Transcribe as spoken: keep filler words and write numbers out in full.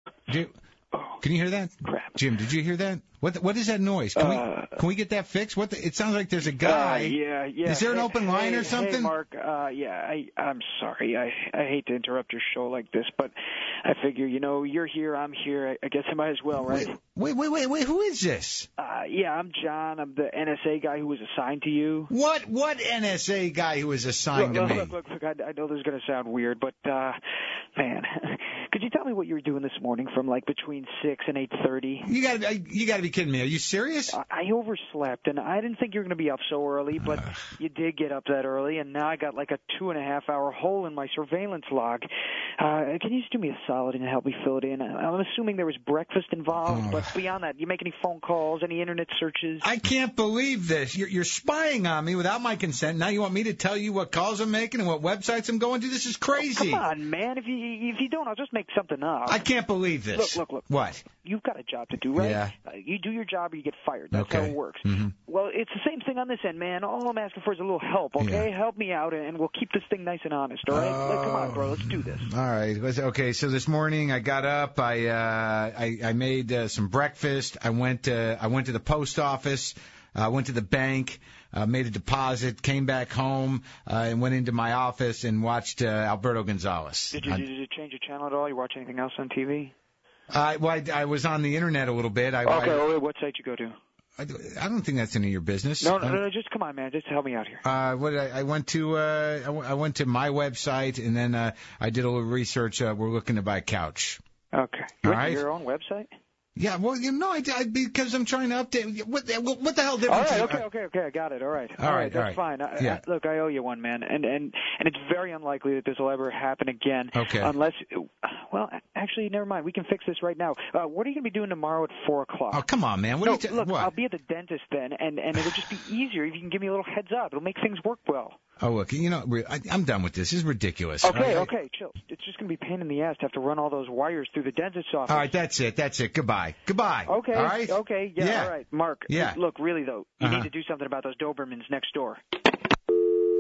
Jim, Oh, can you hear that? crap. Jim, did you hear that? What the, what is that noise? Can Uh, we can we get that fixed? What the, it sounds like there's a guy. Uh, yeah, yeah. Is there an Hey, open line hey, or something? Hey, Mark. Uh, yeah, I, I'm sorry. I, I hate to interrupt your show like this, but I figure, you know, you're here, I'm here. I, I guess I might as well, right? Wait, wait, wait, wait. Who is this? Uh, yeah, I'm John. I'm the N S A guy who was assigned to you. What what N S A guy who was assigned look, to me? look, look, look, I, I know this is going to sound weird, but, uh, man, could you tell me what you were doing this morning from, like, between six and eight thirty? You got you got to be kidding me. Are you serious? I, I overslept, and I didn't think you were going to be up so early, but you did get up that early, and now I got like a two and a half hour hole in my surveillance log. Uh, can you just do me a solid and help me fill it in? I'm assuming there was breakfast involved, Oh. but beyond that, you make any phone calls, any internet searches? I can't believe this. You're, you're spying on me without my consent. Now you want me to tell you what calls I'm making and what websites I'm going to? This is crazy. Oh, come on, man. If you if you don't, I'll just make something up. I can't believe this. Look, look, look. What? You've got a job to do, right? Yeah. Uh, you do your job or you get fired. That's Okay. how it works. Mhm. Well, it's the same thing on this end, man. All I'm asking for is a little help, okay? Yeah. Help me out, and we'll keep this thing nice and honest, all right? Like, come on, bro. Let's do this. All right. Was- Okay. So this morning I got up. I uh, I, I made uh, some breakfast. I went uh, I went to the post office. I uh, went to the bank. Uh, made a deposit. Came back home uh, and went into my office and watched uh, Alberto Gonzalez. Did you, I, did you change your channel at all? You watch anything else on T V? I, well, I, I was on the internet a little bit. I, Okay, I, well, what site you go to? I, I don't think that's any of your business. No, no, Uh, no, no, just come on, man. Just help me out here. Uh, what did I, I went to uh, I, w- I went to my website and then uh, I did a little research. Uh, we're looking to buy a couch. Okay. All You went right. to your own website? Yeah, well, you know, I, I because I'm trying to update. What the, what the hell All difference? right, is- okay, okay, okay, I got it. All right, All right, that's all right. fine. I, Yeah. I, look, I owe you one, man, and and and it's very unlikely that this will ever happen again. Okay. Unless, well, actually, never mind. We can fix this right now. Uh, what are you going to be doing tomorrow at four o'clock? Oh, come on, man. What no, are you ta- look, what? I'll be at the dentist then, and and it'll just be easier if you can give me a little heads up. It'll make things work well. Oh, look, you know, re- I, I'm done with this. This is ridiculous. Okay, I- I- okay, chill. It's just going to be a pain in the ass to have to run all those wires through the dentist's office. All right, that's it. That's it. Goodbye. Goodbye. Okay, All right. okay, yeah, Yeah. all right. Mark, Yeah. look, really, though, you Uh-huh. need to do something about those Dobermans next door.